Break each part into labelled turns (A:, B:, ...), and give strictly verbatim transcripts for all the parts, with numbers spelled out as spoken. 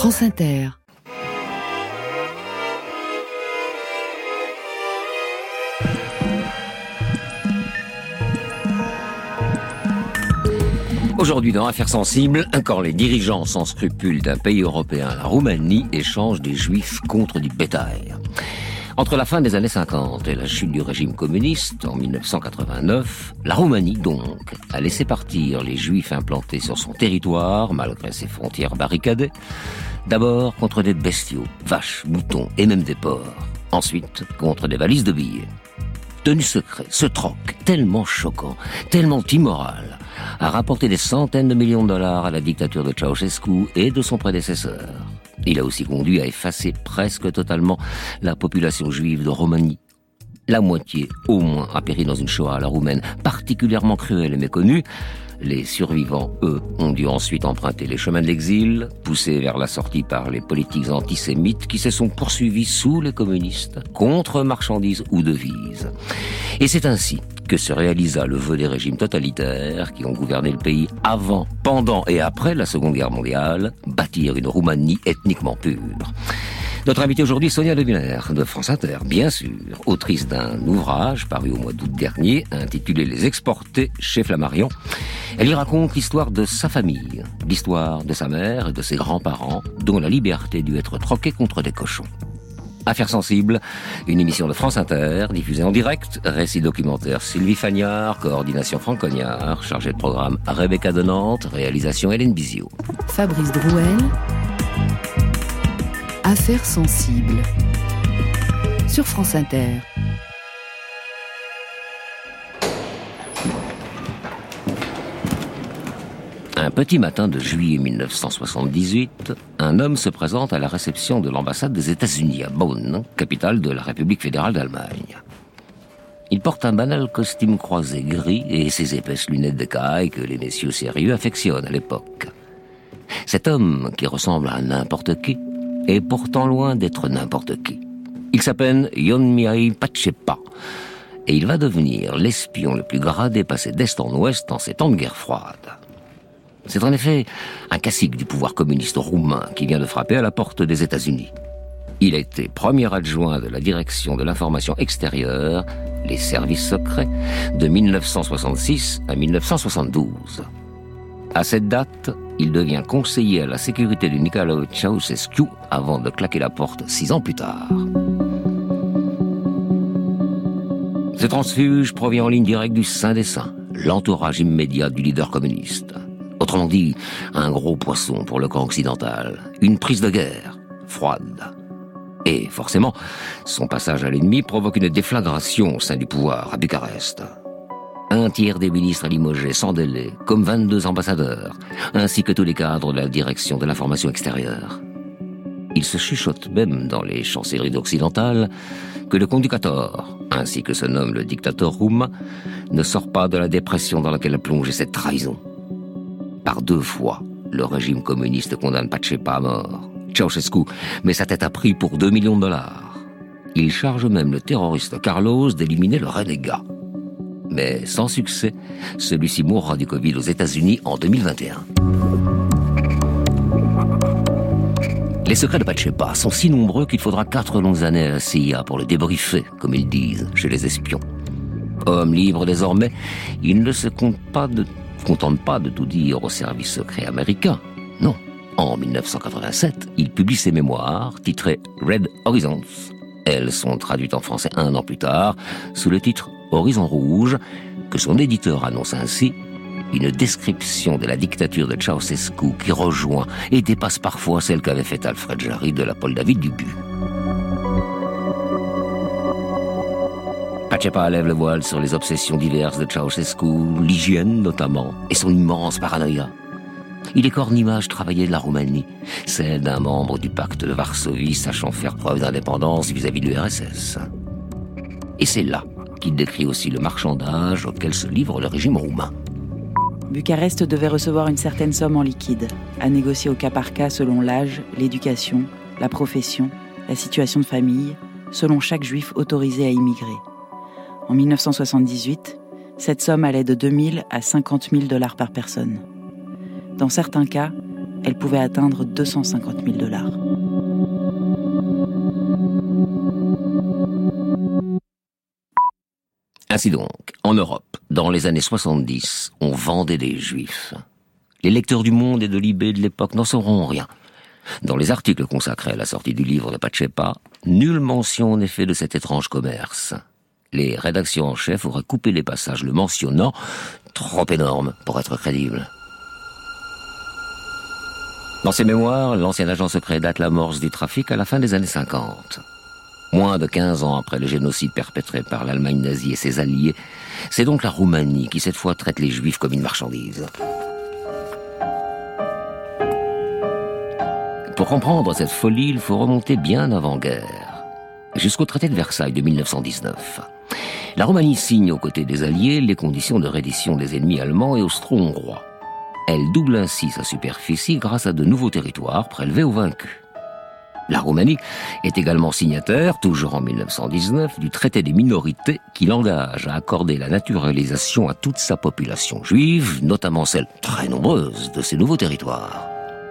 A: France Inter.
B: Aujourd'hui, dans Affaires sensibles, quand les dirigeants sans scrupules d'un pays européen, la Roumanie, échangent des juifs contre du bétail. Entre la fin des années cinquante et la chute du régime communiste en mille neuf cent quatre-vingt-neuf, la Roumanie, donc, a laissé partir les juifs implantés sur son territoire, malgré ses frontières barricadées, d'abord contre des bestiaux, vaches, moutons et même des porcs. Ensuite, contre des valises de billets. Tenu secret, ce troc, tellement choquant, tellement immoral, a rapporté des centaines de millions de dollars à la dictature de Ceausescu et de son prédécesseur. Il a aussi conduit à effacer presque totalement la population juive de Roumanie. La moitié, au moins, a péri dans une Shoah à la roumaine, particulièrement cruelle et méconnue. Les survivants, eux, ont dû ensuite emprunter les chemins de l'exil, poussés vers la sortie par les politiques antisémites qui se sont poursuivis sous les communistes, contre marchandises ou devises. Et c'est ainsi que se réalisa le vœu des régimes totalitaires qui ont gouverné le pays avant, pendant et après la Seconde Guerre mondiale, bâtir une Roumanie ethniquement pure. Notre invitée aujourd'hui, Sonia De Villers, de France Inter, bien sûr, autrice d'un ouvrage paru au mois d'août dernier, intitulé « Les exportés » chez Flammarion. Elle y raconte l'histoire de sa famille, l'histoire de sa mère et de ses grands-parents, dont la liberté dut être troquée contre des cochons. Affaires sensibles, une émission de France Inter, diffusée en direct, récit documentaire Sylvie Fagnard, coordination Franck Cognard, chargé de programme Rebecca de Nantes, réalisation Hélène Bizio.
A: Fabrice Drouel. Affaires sensibles sur France Inter.
B: Un petit matin de juillet mille neuf cent soixante-dix-huit, un homme se présente à la réception de l'ambassade des États-Unis à Bonn, capitale de la République fédérale d'Allemagne. Il porte un banal costume croisé gris et ses épaisses lunettes d'écaille que les messieurs sérieux affectionnent à l'époque. Cet homme, qui ressemble à n'importe qui, est pourtant loin d'être n'importe qui. Il s'appelle Ionmihai Pacepa, et il va devenir l'espion le plus gradé passé d'est en ouest en ces temps de guerre froide. C'est en effet un cacique du pouvoir communiste roumain qui vient de frapper à la porte des États-Unis. Il a été premier adjoint de la direction de l'information extérieure, les services secrets, de mille neuf cent soixante-six à mille neuf cent soixante-douze. À cette date, il devient conseiller à la sécurité de Nicolae Ceausescu avant de claquer la porte six ans plus tard. Ce transfuge provient en ligne directe du Saint des Saints, l'entourage immédiat du leader communiste. Autrement dit, un gros poisson pour le camp occidental, une prise de guerre, froide. Et forcément, son passage à l'ennemi provoque une déflagration au sein du pouvoir à Bucarest. Un tiers des ministres limogés sans délai, comme vingt-deux ambassadeurs, ainsi que tous les cadres de la direction de l'information extérieure. Il se chuchote même dans les chancelleries occidentales que le conducateur, ainsi que se nomme le dictateur roumain, ne sort pas de la dépression dans laquelle a plongé cette trahison. Par deux fois, le régime communiste condamne Pacepa à mort. Ceausescu met sa tête à prix pour deux millions de dollars. Il charge même le terroriste Carlos d'éliminer le renégat. Mais sans succès, celui-ci mourra du Covid aux États-Unis en deux mille vingt et un. Les secrets de Pacepa sont si nombreux qu'il faudra quatre longues années à la C I A pour le débriefer, comme ils disent, chez les espions. Homme libre désormais, il ne se compte pas de, contente pas de tout dire au service secret américain. Non. En mille neuf cent quatre-vingt-sept, il publie ses mémoires, titrées Red Horizons. Elles sont traduites en français un an plus tard, sous le titre Horizon Rouge, que son éditeur annonce ainsi une description de la dictature de Ceausescu qui rejoint et dépasse parfois celle qu'avait faite Alfred Jarry de la Paul David Dubu. Pacepa lève le voile sur les obsessions diverses de Ceausescu, l'hygiène notamment, et son immense paranoïa. Il écorne l'image travaillée de la Roumanie, celle d'un membre du pacte de Varsovie sachant faire preuve d'indépendance vis-à-vis de l'U R S S. Et c'est là qu'il décrit aussi le marchandage auquel se livre le régime roumain.
C: Bucarest devait recevoir une certaine somme en liquide, à négocier au cas par cas selon l'âge, l'éducation, la profession, la situation de famille, selon chaque juif autorisé à immigrer. En mille neuf cent soixante-dix-huit, cette somme allait de deux mille à cinquante mille dollars par personne. Dans certains cas, elle pouvait atteindre deux cent cinquante mille dollars.
B: Ainsi donc, en Europe, dans les années soixante-dix, on vendait des Juifs. Les lecteurs du Monde et de Libé de l'époque n'en sauront rien. Dans les articles consacrés à la sortie du livre de Pacepa, nulle mention n'est faite de cet étrange commerce. Les rédactions en chef auraient coupé les passages le mentionnant, trop énorme pour être crédible. Dans ses mémoires, l'ancien agent secret date l'amorce du trafic à la fin des années cinquante. Moins de quinze ans après le génocide perpétré par l'Allemagne nazie et ses alliés, c'est donc la Roumanie qui cette fois traite les Juifs comme une marchandise. Pour comprendre cette folie, il faut remonter bien avant-guerre, jusqu'au traité de Versailles de mille neuf cent dix-neuf. La Roumanie signe aux côtés des Alliés les conditions de reddition des ennemis allemands et austro-hongrois. Elle double ainsi sa superficie grâce à de nouveaux territoires prélevés aux vaincus. La Roumanie est également signataire, toujours en mille neuf cent dix-neuf, du traité des minorités qui l'engage à accorder la naturalisation à toute sa population juive, notamment celle très nombreuse de ces nouveaux territoires.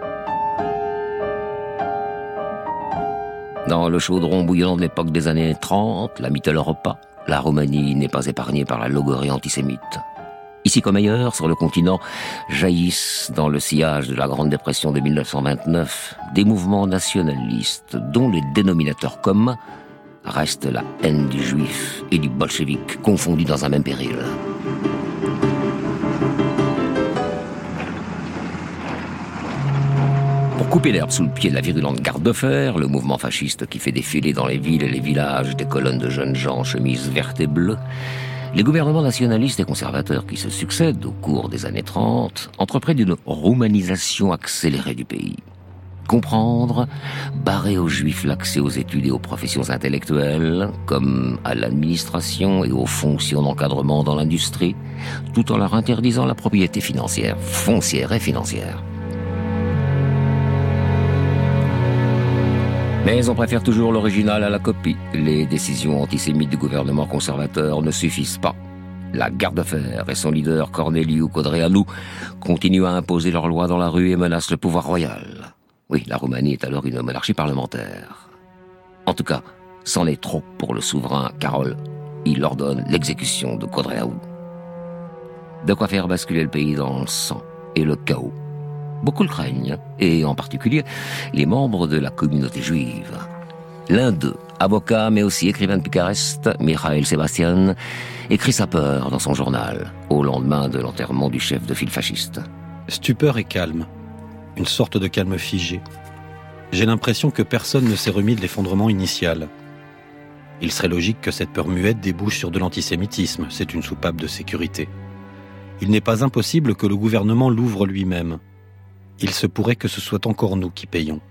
B: Dans le chaudron bouillant de l'époque des années trente, la Mitteleuropa, la Roumanie n'est pas épargnée par la logorrhée antisémite. Ici comme ailleurs, sur le continent, jaillissent, dans le sillage de la Grande Dépression de mille neuf cent vingt-neuf, des mouvements nationalistes dont les dénominateurs communs restent la haine du juif et du bolchevique confondus dans un même péril. Pour couper l'herbe sous le pied de la virulente garde de fer, le mouvement fasciste qui fait défiler dans les villes et les villages des colonnes de jeunes gens en chemise verte et bleue, les gouvernements nationalistes et conservateurs qui se succèdent au cours des années trente entreprennent une roumanisation accélérée du pays. Comprendre, barrer aux juifs l'accès aux études et aux professions intellectuelles, comme à l'administration et aux fonctions d'encadrement dans l'industrie, tout en leur interdisant la propriété financière, foncière et financière. Mais on préfère toujours l'original à la copie. Les décisions antisémites du gouvernement conservateur ne suffisent pas. La garde de fer et son leader Corneliu Codreanu continuent à imposer leurs lois dans la rue et menacent le pouvoir royal. Oui, la Roumanie est alors une monarchie parlementaire. En tout cas, c'en est trop pour le souverain Carol. Il ordonne l'exécution de Codreanu. De quoi faire basculer le pays dans le sang et le chaos. Beaucoup le craignent, et en particulier les membres de la communauté juive. L'un d'eux, avocat mais aussi écrivain de Bucarest, Michael Sebastian, écrit sa peur dans son journal, au lendemain de l'enterrement du chef de file fasciste.
D: Stupeur et calme, une sorte de calme figé. J'ai l'impression que personne ne s'est remis de l'effondrement initial. Il serait logique que cette peur muette débouche sur de l'antisémitisme, c'est une soupape de sécurité. Il n'est pas impossible que le gouvernement l'ouvre lui-même. Il se pourrait que ce soit encore nous qui payons.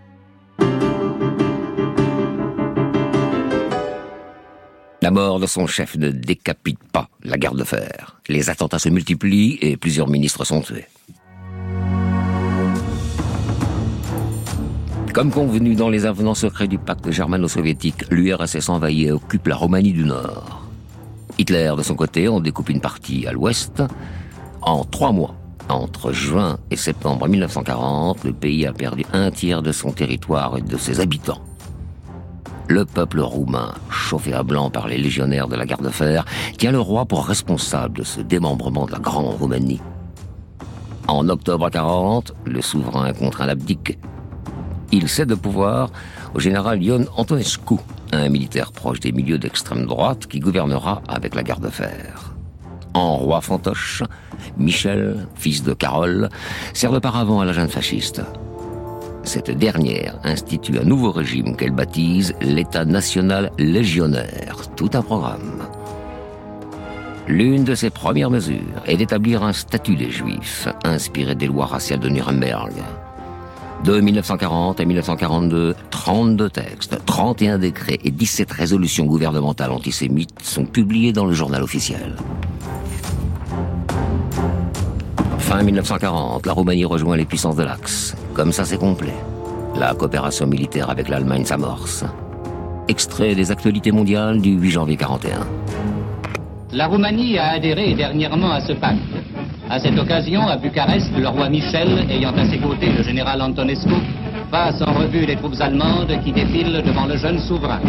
B: La mort de son chef ne décapite pas la garde de fer. Les attentats se multiplient et plusieurs ministres sont tués. Comme convenu dans les avenants secrets du pacte germano-soviétique, l'U R S S envahit et occupe la Roumanie du Nord. Hitler, de son côté, en découpe une partie à l'ouest. En trois mois, entre juin et septembre mille neuf cent quarante, le pays a perdu un tiers de son territoire et de ses habitants. Le peuple roumain, chauffé à blanc par les légionnaires de la garde de fer, tient le roi pour responsable de ce démembrement de la Grande Roumanie. En octobre quarante, le souverain est contraint d'abdiquer. Il cède le pouvoir au général Ion Antonescu, un militaire proche des milieux d'extrême droite qui gouvernera avec la garde de fer. En roi fantoche, Michel, fils de Carole, sert de paravent à la junte fasciste. Cette dernière institue un nouveau régime qu'elle baptise l'État national légionnaire, tout un programme. L'une de ses premières mesures est d'établir un statut des Juifs, inspiré des lois raciales de Nuremberg. De mille neuf cent quarante à mille neuf cent quarante-deux, trente-deux textes, trente et un décrets et dix-sept résolutions gouvernementales antisémites sont publiés dans le journal officiel. Fin mille neuf cent quarante, la Roumanie rejoint les puissances de l'Axe. Comme ça, c'est complet. La coopération militaire avec l'Allemagne s'amorce. Extrait des actualités mondiales du huit janvier quarante et un.
E: La Roumanie a adhéré dernièrement à ce pacte. À cette occasion, à Bucarest, le roi Michel, ayant à ses côtés le général Antonescu, passe en revue les troupes allemandes qui défilent devant le jeune souverain.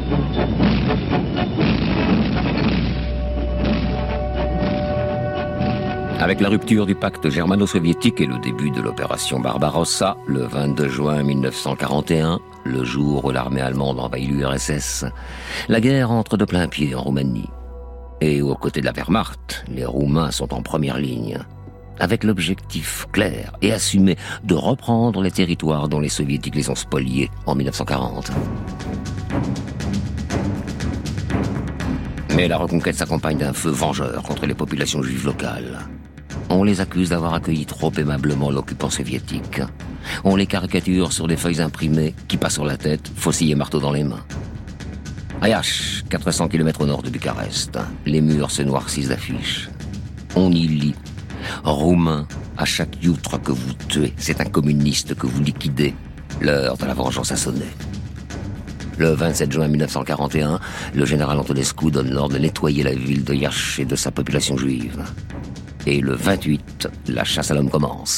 B: Avec la rupture du pacte germano-soviétique et le début de l'opération Barbarossa, le vingt-deux juin mille neuf cent quarante et un, le jour où l'armée allemande envahit l'U R S S, la guerre entre de plein pied en Roumanie. Et aux côtés de la Wehrmacht, les Roumains sont en première ligne, avec l'objectif clair et assumé de reprendre les territoires dont les Soviétiques les ont spoliés en mille neuf cent quarante. Mais la reconquête s'accompagne d'un feu vengeur contre les populations juives locales. On les accuse d'avoir accueilli trop aimablement l'occupant soviétique. On les caricature sur des feuilles imprimées qui passent sur la tête, faucille et marteau dans les mains. À Iași, quatre cents kilomètres au nord de Bucarest, les murs se noircissent d'affiches. On y lit « Roumains, à chaque youtre que vous tuez, c'est un communiste que vous liquidez. L'heure de la vengeance a sonné. » Le vingt-sept juin mille neuf cent quarante et un, le général Antonescu donne l'ordre de nettoyer la ville de Iași et de sa population juive. Et le vingt-huit, la chasse à l'homme commence.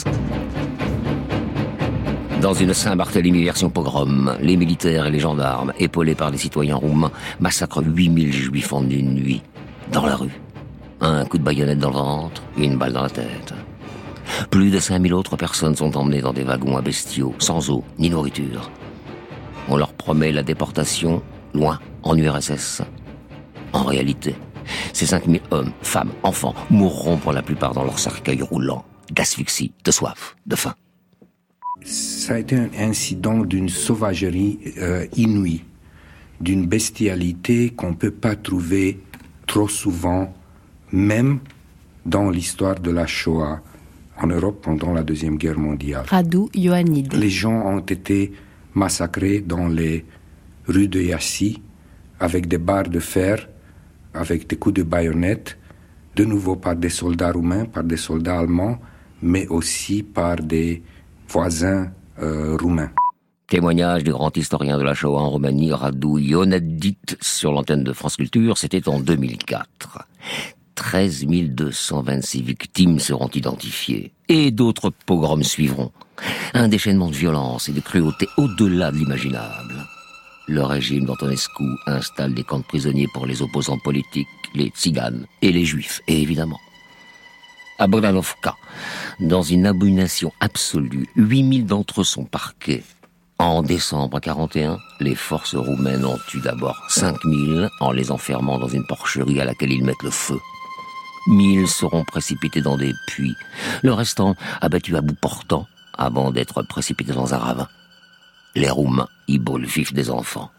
B: Dans une Saint-Barthélemy version pogrom, les militaires et les gendarmes, épaulés par des citoyens roumains, massacrent huit mille juifs en une nuit, dans la rue. Un coup de baïonnette dans le ventre et une balle dans la tête. Plus de cinq mille autres personnes sont emmenées dans des wagons à bestiaux, sans eau ni nourriture. On leur promet la déportation, loin, en U R S S. En réalité, ces cinq mille hommes, femmes, enfants mourront pour la plupart dans leur cercueil roulant, d'asphyxie, de soif, de faim.
F: Ça a été un incident d'une sauvagerie euh, inouïe, d'une bestialité qu'on ne peut pas trouver trop souvent, même dans l'histoire de la Shoah en Europe pendant la Deuxième Guerre mondiale.
A: Radu Ioannidis.
F: Les gens ont été massacrés dans les rues de Iași avec des barres de fer, avec des coups de baïonnette, de nouveau par des soldats roumains, par des soldats allemands, mais aussi par des voisins euh, roumains.
B: Témoignage du grand historien de la Shoah en Roumanie, Radu Ioannidis, sur l'antenne de France Culture, c'était en deux mille quatre. treize mille deux cent vingt-six victimes seront identifiées, et d'autres pogroms suivront. Un déchaînement de violence et de cruauté au-delà de l'imaginable. Le régime d'Antonescu installe des camps de prisonniers pour les opposants politiques, les tziganes et les juifs, et évidemment. À Bogdanovka, dans une abomination absolue, huit mille d'entre eux sont parqués. En décembre quarante et un, les forces roumaines ont tué d'abord cinq mille en les enfermant dans une porcherie à laquelle ils mettent le feu. mille seront précipités dans des puits, le restant abattu à bout portant avant d'être précipités dans un ravin. Les Roumains y brûlent vifs des enfants.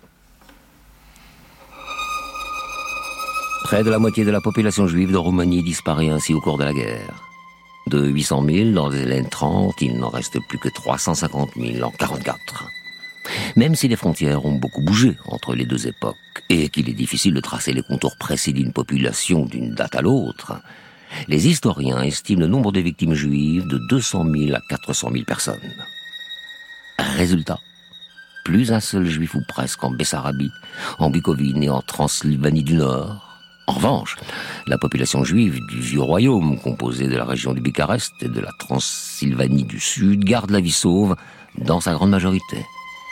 B: Près de la moitié de la population juive de Roumanie disparaît ainsi au cours de la guerre. De huit cent mille dans les années trente, il n'en reste plus que trois cent cinquante mille en quarante-quatre. Même si les frontières ont beaucoup bougé entre les deux époques et qu'il est difficile de tracer les contours précis d'une population d'une date à l'autre, les historiens estiment le nombre de victimes juives de deux cent mille à quatre cent mille personnes. Résultat, plus un seul juif ou presque en Bessarabie, en Bucovine et en Transylvanie du Nord. En revanche, la population juive du Vieux Royaume, composée de la région de Bucarest et de la Transylvanie du Sud, garde la vie sauve dans sa grande majorité.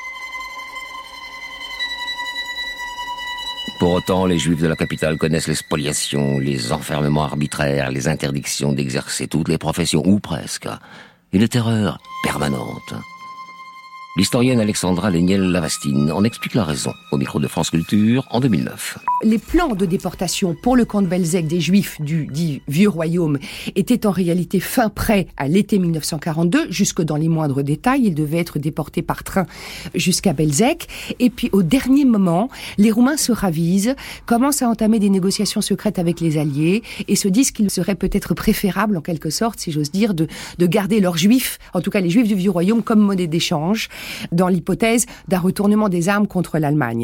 B: Pour autant, les Juifs de la capitale connaissent les spoliations, les enfermements arbitraires, les interdictions d'exercer toutes les professions, ou presque, une terreur permanente. L'historienne Alexandra Léniel-Lavastine en explique la raison au micro de France Culture en deux mille neuf.
G: Les plans de déportation pour le camp de Belzec des Juifs du dit Vieux Royaume étaient en réalité fin prêts à l'été mille neuf cent quarante-deux, jusque dans les moindres détails. Ils devaient être déportés par train jusqu'à Belzec. Et puis au dernier moment, les Roumains se ravisent, commencent à entamer des négociations secrètes avec les Alliés et se disent qu'il serait peut-être préférable, en quelque sorte, si j'ose dire, de, de garder leurs Juifs, en tout cas les Juifs du Vieux Royaume, comme monnaie d'échange, dans l'hypothèse d'un retournement des armes contre l'Allemagne.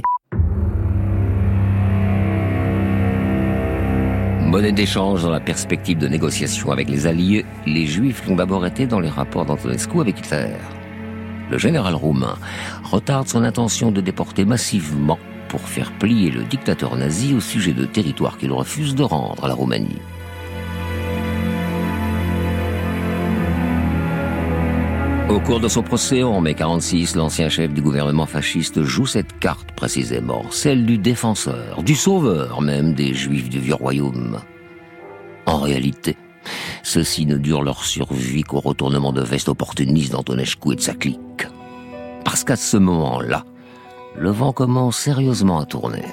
B: Monnaie d'échange dans la perspective de négociations avec les Alliés, les Juifs l'ont d'abord été dans les rapports d'Antonescu avec Hitler. Le général roumain retarde son intention de déporter massivement pour faire plier le dictateur nazi au sujet de territoires qu'il refuse de rendre à la Roumanie. Au cours de son procès, en mai quarante-six, l'ancien chef du gouvernement fasciste joue cette carte précisément, celle du défenseur, du sauveur même des Juifs du Vieux Royaume. En réalité, ceux-ci ne durent leur survie qu'au retournement de veste opportuniste d'Antonescu et de sa clique. Parce qu'à ce moment-là, le vent commence sérieusement à tourner.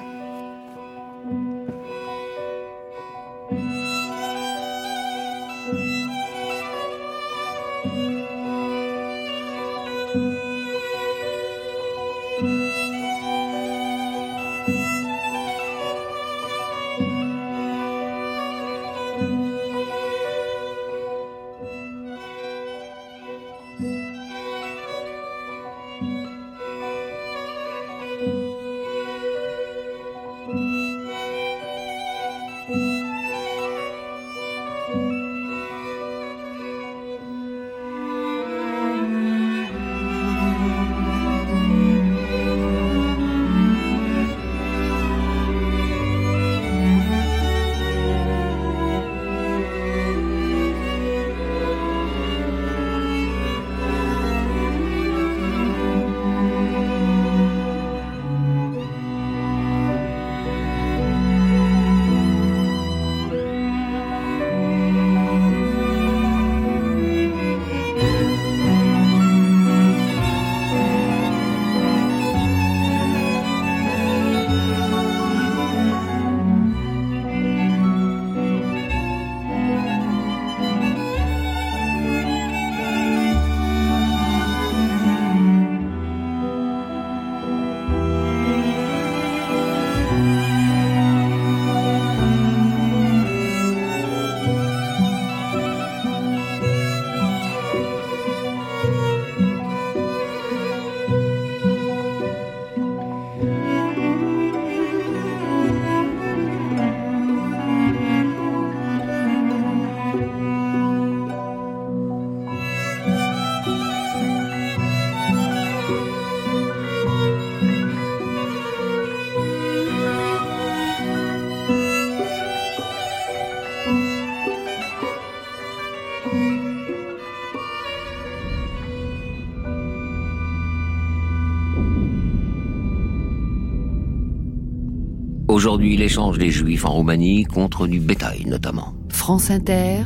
B: Aujourd'hui, l'échange des Juifs en Roumanie contre du bétail notamment.
A: France Inter,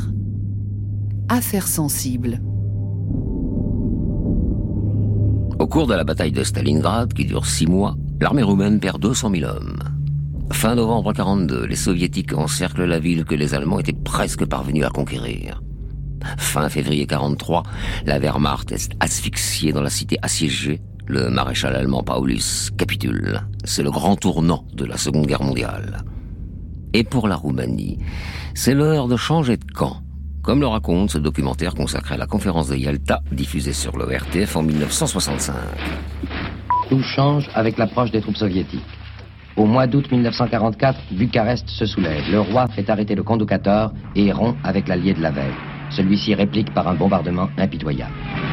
A: affaires sensibles.
B: Au cours de la bataille de Stalingrad, qui dure six mois, l'armée roumaine perd deux cent mille hommes. Fin novembre quarante-deux, les Soviétiques encerclent la ville que les Allemands étaient presque parvenus à conquérir. Fin février quarante-trois, la Wehrmacht est asphyxiée dans la cité assiégée. Le maréchal allemand Paulus capitule. C'est le grand tournant de la Seconde Guerre mondiale. Et pour la Roumanie, c'est l'heure de changer de camp, comme le raconte ce documentaire consacré à la conférence de Yalta, diffusé sur l'O R T F en mille neuf cent soixante-cinq.
H: Tout change avec l'approche des troupes soviétiques. Au mois d'août mille neuf cent quarante-quatre, Bucarest se soulève. Le roi fait arrêter le conducateur et rompt avec l'allié de la veille. Celui-ci réplique par un bombardement impitoyable.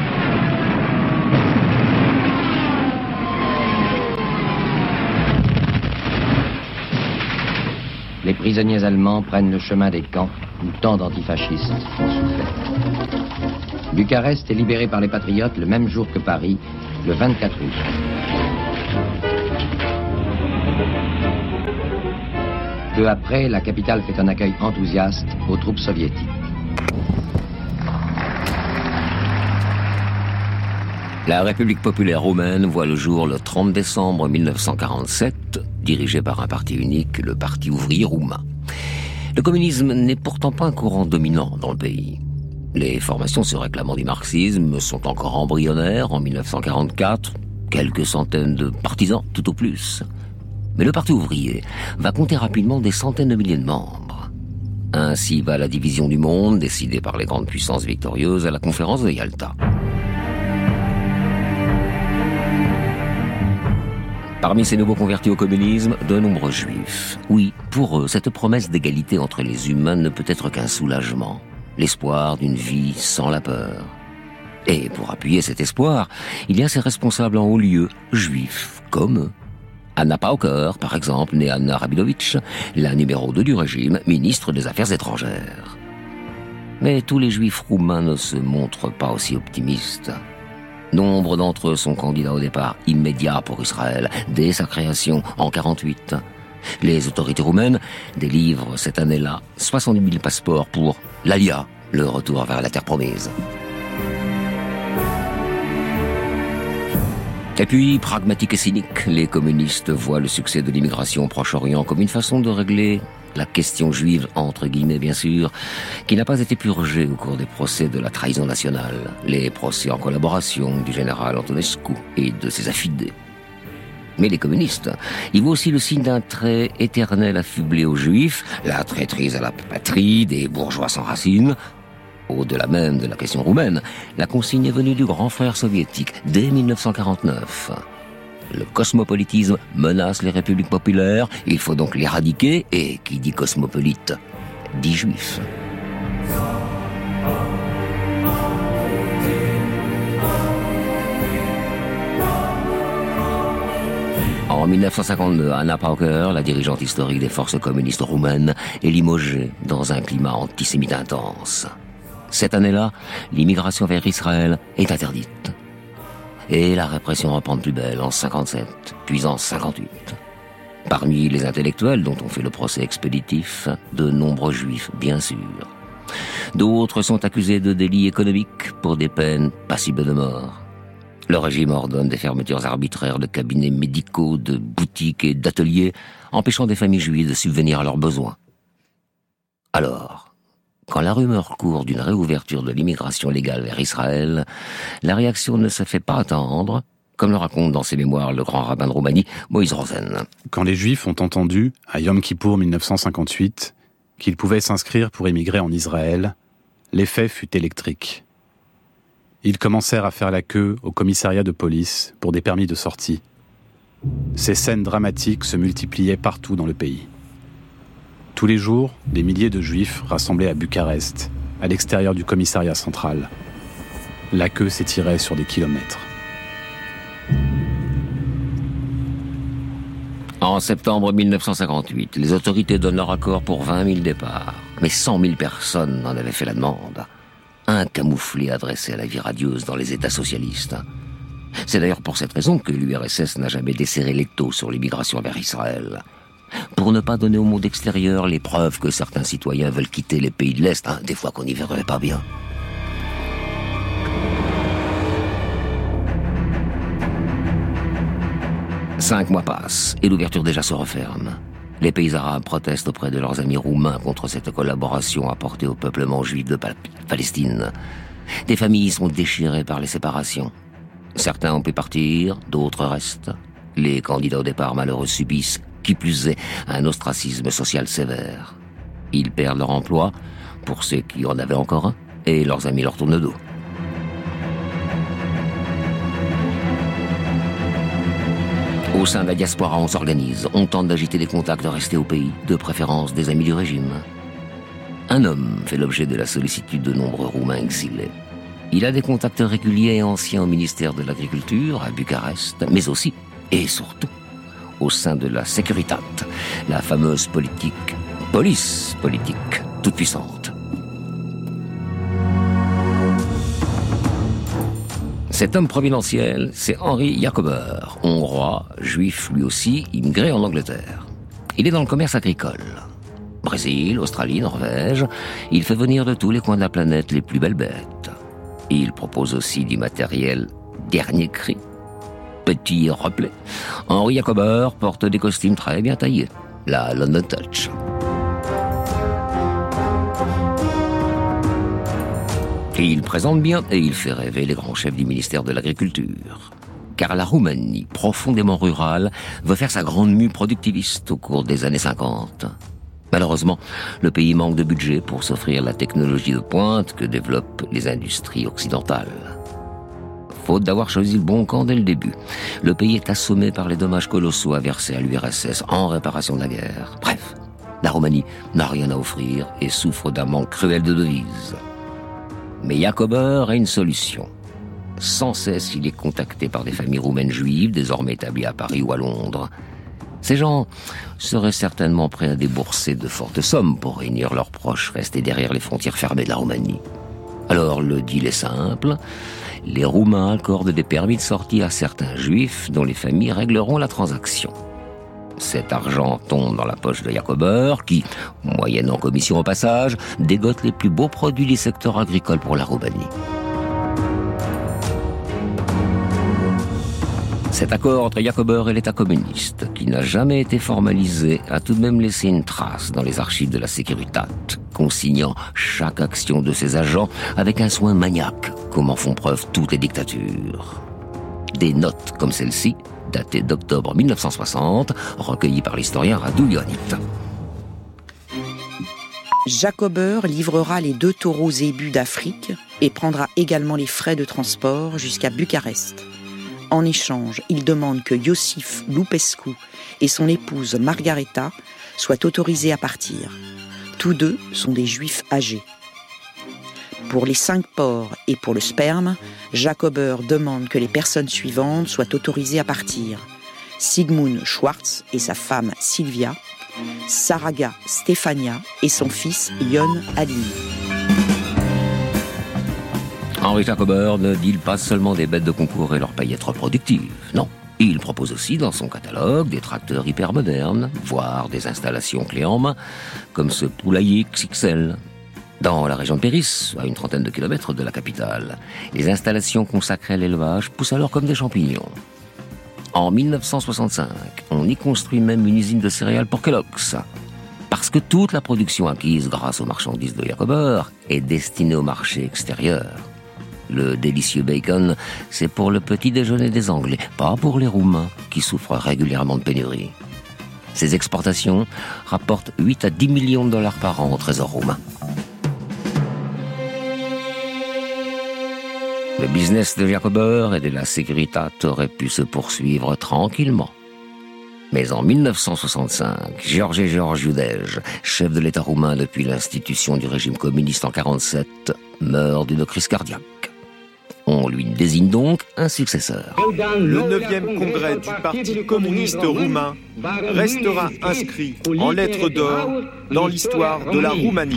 H: Les prisonniers allemands prennent le chemin des camps où tant d'antifascistes ont souffert. Bucarest est libéré par les patriotes le même jour que Paris, le vingt-quatre août. Peu après, la capitale fait un accueil enthousiaste aux troupes soviétiques.
B: La République populaire roumaine voit le jour le trente décembre mille neuf cent quarante-sept, dirigé par un parti unique, le Parti ouvrier roumain. Le communisme n'est pourtant pas un courant dominant dans le pays. Les formations se réclamant du marxisme sont encore embryonnaires en mille neuf cent quarante-quatre, quelques centaines de partisans tout au plus. Mais le Parti ouvrier va compter rapidement des centaines de milliers de membres. Ainsi va la division du monde, décidée par les grandes puissances victorieuses à la conférence de Yalta. Parmi ces nouveaux convertis au communisme, de nombreux juifs. Oui, pour eux, cette promesse d'égalité entre les humains ne peut être qu'un soulagement, l'espoir d'une vie sans la peur. Et pour appuyer cet espoir, il y a ces responsables en haut lieu, juifs, comme eux. Anna Pauker, par exemple, née Anna Rabinovitch, la numéro deux du régime, ministre des Affaires étrangères. Mais tous les juifs roumains ne se montrent pas aussi optimistes. Nombre d'entre eux sont candidats au départ immédiat pour Israël, dès sa création en quarante-huit. Les autorités roumaines délivrent cette année-là soixante-dix mille passeports pour l'Alia, le retour vers la terre promise. Et puis, pragmatiques et cyniques, les communistes voient le succès de l'immigration au Proche-Orient comme une façon de régler la question juive, entre guillemets bien sûr, qui n'a pas été purgée au cours des procès de la trahison nationale, les procès en collaboration du général Antonescu et de ses affidés. Mais les communistes, ils voient aussi le signe d'un trait éternel affublé aux juifs, la traîtrise à la patrie des bourgeois sans racines. Au-delà même de la question roumaine, la consigne est venue du grand frère soviétique dès mille neuf cent quarante-neuf. Le cosmopolitisme menace les républiques populaires, il faut donc l'éradiquer, et qui dit cosmopolite, dit juif. En mille neuf cent cinquante-deux, Anna Pauker, la dirigeante historique des forces communistes roumaines, est limogée dans un climat antisémite intense. Cette année-là, l'immigration vers Israël est interdite. Et la répression reprend de plus belle en cinquante-sept, puis en cinquante-huit. Parmi les intellectuels dont on fait le procès expéditif, de nombreux juifs, bien sûr. D'autres sont accusés de délits économiques pour des peines passibles de mort. Le régime ordonne des fermetures arbitraires de cabinets médicaux, de boutiques et d'ateliers, empêchant des familles juives de subvenir à leurs besoins. Alors, quand la rumeur court d'une réouverture de l'immigration légale vers Israël, la réaction ne se fait pas attendre, comme le raconte dans ses mémoires le grand rabbin de Roumanie, Moïse Rosen.
I: Quand les Juifs ont entendu, à Yom Kippour mille neuf cent cinquante-huit, qu'ils pouvaient s'inscrire pour émigrer en Israël, l'effet fut électrique. Ils commencèrent à faire la queue au commissariat de police pour des permis de sortie. Ces scènes dramatiques se multipliaient partout dans le pays. Tous les jours, des milliers de Juifs rassemblés à Bucarest, à l'extérieur du commissariat central. La queue s'étirait sur des kilomètres.
B: En septembre mille neuf cent cinquante-huit, les autorités donnent leur accord pour vingt mille départs. Mais cent mille personnes en avaient fait la demande. Un camouflet adressé à la vie radieuse dans les États socialistes. C'est d'ailleurs pour cette raison que l'U R S S n'a jamais desserré l'étau sur l'immigration vers Israël. Pour ne pas donner au monde extérieur les preuves que certains citoyens veulent quitter les pays de l'Est, hein, des fois qu'on n'y verrait pas bien. Cinq mois passent et l'ouverture déjà se referme. Les pays arabes protestent auprès de leurs amis roumains contre cette collaboration apportée au peuplement juif de Palestine. Des familles sont déchirées par les séparations. Certains ont pu partir, d'autres restent. Les candidats au départ malheureux subissent, qui plus est, un ostracisme social sévère. Ils perdent leur emploi, pour ceux qui en avaient encore un, et leurs amis leur tournent le dos. Au sein de la diaspora, on s'organise, on tente d'agiter les contacts de rester au pays, de préférence des amis du régime. Un homme fait l'objet de la sollicitude de nombreux Roumains exilés. Il a des contacts réguliers et anciens au ministère de l'Agriculture, à Bucarest, mais aussi, et surtout, au sein de la Securitat, la fameuse politique, police politique, toute puissante. Cet homme providentiel, c'est Henri Jacober, hongrois, juif lui aussi, immigré en Angleterre. Il est dans le commerce agricole. Brésil, Australie, Norvège, il fait venir de tous les coins de la planète les plus belles bêtes. Il propose aussi du matériel dernier cri. Petit et replet, Henri Jacober porte des costumes très bien taillés, la London Touch. Et il présente bien et il fait rêver les grands chefs du ministère de l'Agriculture. Car la Roumanie, profondément rurale, veut faire sa grande mue productiviste au cours des années cinquante. Malheureusement, le pays manque de budget pour s'offrir la technologie de pointe que développent les industries occidentales. Faute d'avoir choisi le bon camp dès le début, le pays est assommé par les dommages colossaux à verser à l'U R S S en réparation de la guerre. Bref, la Roumanie n'a rien à offrir et souffre d'un manque cruel de devises. Mais Jacober a une solution. Sans cesse, il est contacté par des familles roumaines juives, désormais établies à Paris ou à Londres. Ces gens seraient certainement prêts à débourser de fortes sommes pour réunir leurs proches restés derrière les frontières fermées de la Roumanie. Alors le deal est simple. les Roumains accordent des permis de sortie à certains Juifs dont les familles régleront la transaction. Cet argent tombe dans la poche de Jacober qui, moyennant commission au passage, dégote les plus beaux produits du secteur agricole pour la Roumanie. Cet accord entre Jacober et l'État communiste, qui n'a jamais été formalisé, a tout de même laissé une trace dans les archives de la Securitat, consignant chaque action de ses agents avec un soin maniaque, comme en font preuve toutes les dictatures. Des notes comme celle-ci, datées d'octobre mille neuf cent soixante, recueillies par l'historien Radu Ionit.
C: Jacober livrera les deux taureaux zébus d'Afrique et prendra également les frais de transport jusqu'à Bucarest. En échange, il demande que Iosif Lupescu et son épouse Margareta soient autorisés à partir. Tous deux sont des juifs âgés. Pour les cinq porcs et pour le sperme, Jacober demande que les personnes suivantes soient autorisées à partir. Sigmund Schwartz et sa femme Sylvia, Saraga Stefania et son fils Jon Adin.
B: Henri Jacober ne deal pas seulement des bêtes de concours et leur paye être productives. Non, il propose aussi dans son catalogue des tracteurs hyper modernes, voire des installations clés en main, comme ce poulailler X X L. Dans la région de Péris, à une trentaine de kilomètres de la capitale, les installations consacrées à l'élevage poussent alors comme des champignons. En mille neuf cent soixante-cinq, on y construit même une usine de céréales pour Kellogg's. Parce que toute la production acquise grâce aux marchandises de Jacober est destinée au marché extérieur. Le délicieux bacon, c'est pour le petit déjeuner des Anglais, pas pour les Roumains, qui souffrent régulièrement de pénurie. Ces exportations rapportent huit à dix millions de dollars par an au trésor roumain. Le business de Jacober et de la Securitat aurait pu se poursuivre tranquillement. Mais en mille neuf cent soixante-cinq, George George Udej, chef de l'État roumain depuis l'institution du régime communiste en quarante-sept, meurt d'une crise cardiaque. On lui désigne donc un successeur.
J: Le neuvième congrès du Parti communiste roumain restera inscrit en lettres d'or dans l'histoire de la Roumanie.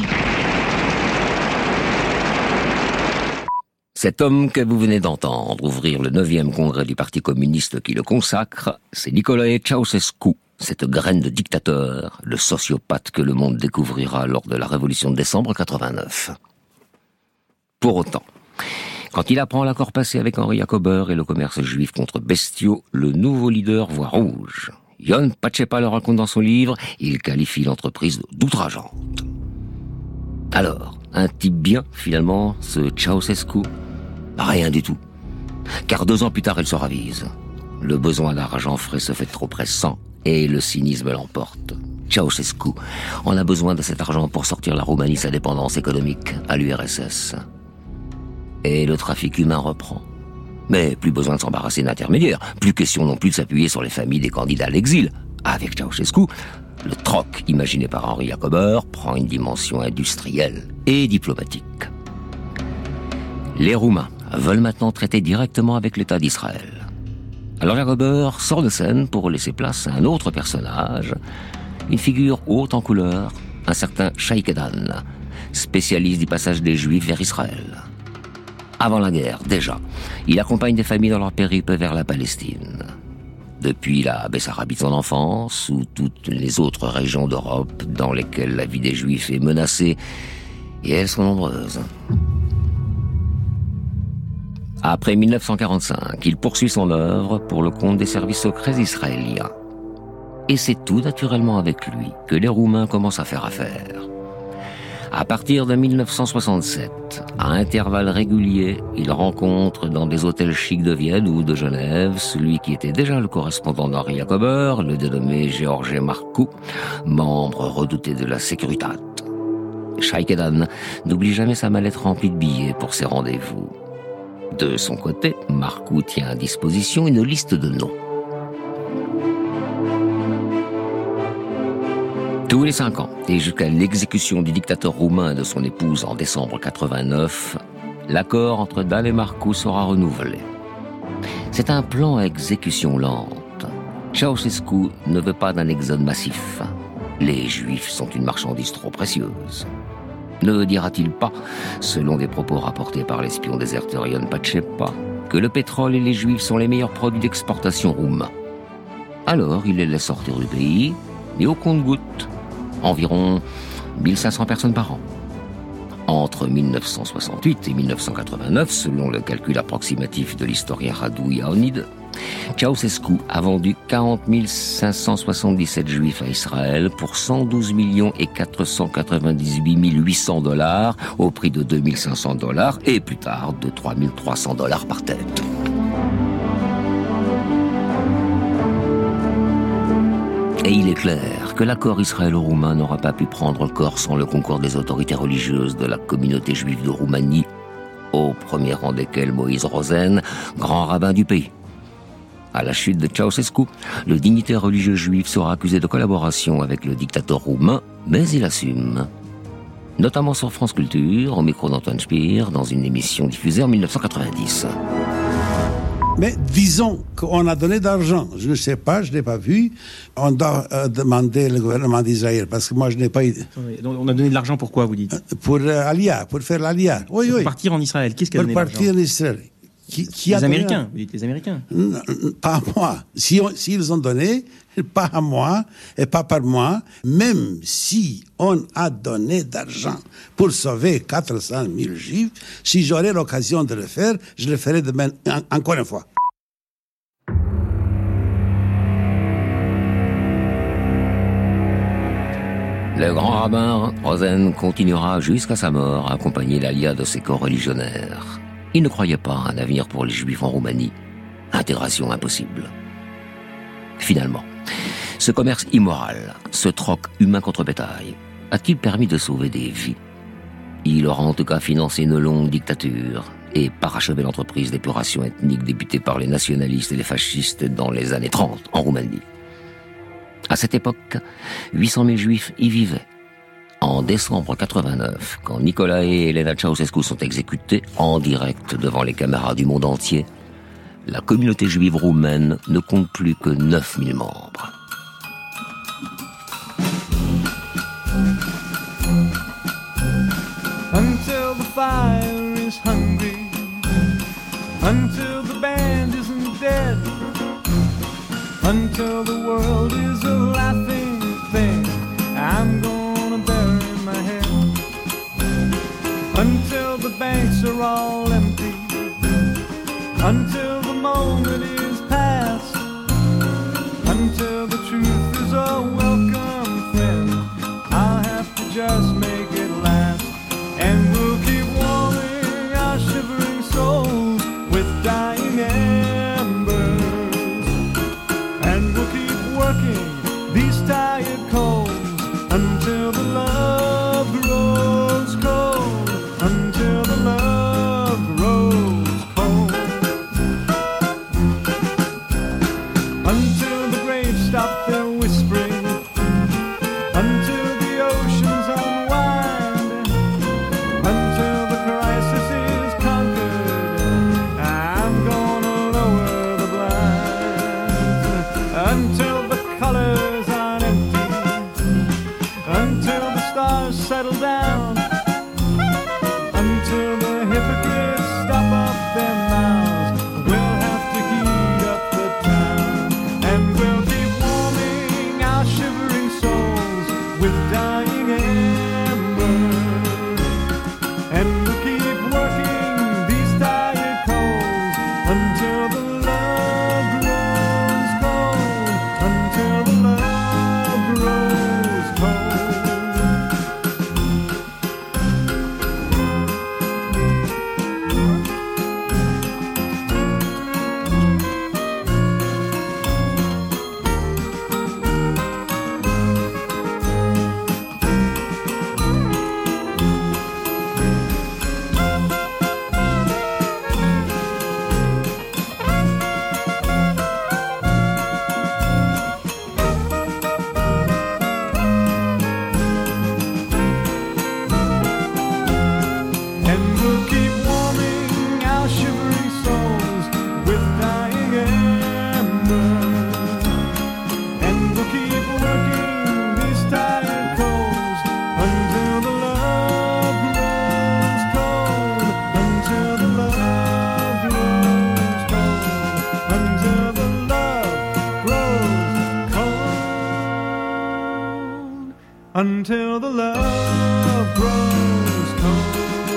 B: Cet homme que vous venez d'entendre ouvrir le neuvième congrès du Parti communiste qui le consacre, c'est Nicolae Ceausescu, cette graine de dictateur, le sociopathe que le monde découvrira lors de la révolution de décembre quatre-vingt-neuf. Pour autant, quand il apprend l'accord passé avec Henri Jacober et le commerce juif contre bestiaux, le nouveau leader voit rouge. Jon Pacepa le raconte dans son livre, il qualifie l'entreprise d'outrageante. Alors, un type bien, finalement, ce Ceausescu? Rien du tout. Car deux ans plus tard, il se ravise. Le besoin d'argent frais se fait trop pressant et le cynisme l'emporte. Ceausescu en a besoin de cet argent pour sortir la Roumanie de sa dépendance économique à l'U R S S. Et le trafic humain reprend. Mais plus besoin de s'embarrasser d'intermédiaires, plus question non plus de s'appuyer sur les familles des candidats à l'exil. Avec Ceausescu, le troc imaginé par Henri Jacober prend une dimension industrielle et diplomatique. Les Roumains veulent maintenant traiter directement avec l'État d'Israël. Alors Jacober sort de scène pour laisser place à un autre personnage, une figure haute en couleur, un certain Shaikedan, spécialiste du passage des Juifs vers Israël. Avant la guerre, déjà, il accompagne des familles dans leur périple vers la Palestine. Depuis la Bessarabie de son enfance, ou toutes les autres régions d'Europe dans lesquelles la vie des Juifs est menacée, et elles sont nombreuses. Après mille neuf cent quarante-cinq, il poursuit son œuvre pour le compte des services secrets israéliens. Et c'est tout naturellement avec lui que les Roumains commencent à faire affaire. À partir de mille neuf cent soixante-sept, à intervalles réguliers, il rencontre dans des hôtels chics de Vienne ou de Genève celui qui était déjà le correspondant d'Henri Jacober, le dénommé George Marcu, membre redouté de la Securitat. Shaikedan n'oublie jamais sa mallette remplie de billets pour ses rendez-vous. De son côté, Marcu tient à disposition une liste de noms. Tous les cinq ans, et jusqu'à l'exécution du dictateur roumain et de son épouse en décembre quatre-vingt-neuf, l'accord entre Dan et Marcu sera renouvelé. C'est un plan à exécution lente. Ceausescu ne veut pas d'un exode massif. Les Juifs sont une marchandise trop précieuse. Ne dira-t-il pas, selon des propos rapportés par l'espion déserteur Ion Pacepa, que le pétrole et les juifs sont les meilleurs produits d'exportation roumains? Alors il les laisse sortir du pays, et au compte-gouttes, environ mille cinq cents personnes par an. Entre mille neuf cent soixante-huit et mille neuf cent quatre-vingt-neuf, selon le calcul approximatif de l'historien Radu Ioannidis, Ceausescu a vendu quarante mille cinq cent soixante-dix-sept juifs à Israël pour cent douze millions et quatre cent quatre-vingt-dix-huit mille huit cents dollars au prix de deux mille cinq cents dollars et plus tard de trois mille trois cents dollars par tête. Et il est clair que l'accord israélo-roumain n'aura pas pu prendre corps sans le concours des autorités religieuses de la communauté juive de Roumanie, au premier rang desquels Moïse Rosen, grand rabbin du pays. À la chute de Ceausescu, le dignitaire religieux juif sera accusé de collaboration avec le dictateur roumain, mais il assume. Notamment sur France Culture, au micro d'Antoine Spire, dans une émission diffusée en mille neuf cent quatre-vingt-dix.
K: Mais disons qu'on a donné d'argent. Je ne sais pas, je n'ai pas vu. On doit euh, demander le gouvernement d'Israël, parce que moi, je n'ai pas eu...
L: Oui, donc on a donné de l'argent pour quoi, vous dites?
K: Pour euh, Aliyah, pour faire l'Aliyah. Oui,
L: pour
K: oui.
L: partir en Israël. Qui est-ce qui a
K: pour
L: donné l'argent?
K: Pour partir en Israël. Qui, qui
L: les
K: a
L: Américains,
K: donné...
L: vous dites les Américains?
K: Non, pas à moi. Si on, s'ils ont donné, pas à moi et pas par moi, même si on a donné d'argent pour sauver quatre cent mille juifs, si j'aurais l'occasion de le faire, je le ferai demain, en, encore une fois.
B: Le grand rabbin Rosen continuera jusqu'à sa mort à accompagner l'Aliyah de ses coreligionnaires. Il ne croyait pas à un avenir pour les Juifs en Roumanie. Intégration impossible. Finalement, ce commerce immoral, ce troc humain contre bétail, a-t-il permis de sauver des vies? Il aura en tout cas financé une longue dictature et parachevé l'entreprise d'épuration ethnique débutée par les nationalistes et les fascistes dans les années trente en Roumanie. À cette époque, huit cent mille Juifs y vivaient. En décembre quatre-vingt-neuf, quand Nicolae et Elena Ceausescu sont exécutés en direct devant les caméras du monde entier, la communauté juive roumaine ne compte plus que neuf mille membres.
M: Until the fire is hungry, until the band isn't dead, until the world is a laughing thing, I'm gonna bury my head. Until the banks are all empty, until the moment is past, until the truth is a welcome friend, I'll have to just make it last. And we'll keep warming our shivering souls with dying embers, and we'll keep working these tired coals until the love grows cold, until the love grows cold, until the graves stop their whispering, until the oceans unwind, until the crisis is conquered, I'm gonna lower the blinds, until the colors aren't empty, until the stars settle down, until the hypocrites stop up their mouths, we'll have to heat up the town, and we'll keep warming our shivering souls with dying embers, and we'll keep working these tired coals until the love grows cold, until the love grows cold. until the love grows cold.